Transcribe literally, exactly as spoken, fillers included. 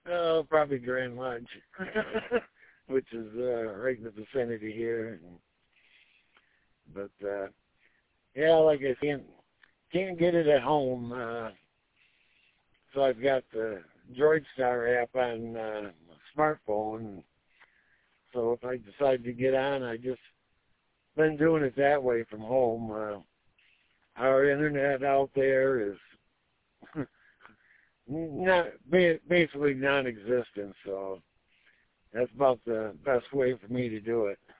Oh, probably Grand Lodge, which is uh, right in the vicinity here. But uh, yeah, like I can't can't get it at home, uh, so I've got the Droid Star app on uh, my smartphone. So if I decide to get on, I just been doing it that way from home. Uh, our internet out there is not basically non-existent, so that's about the best way for me to do it.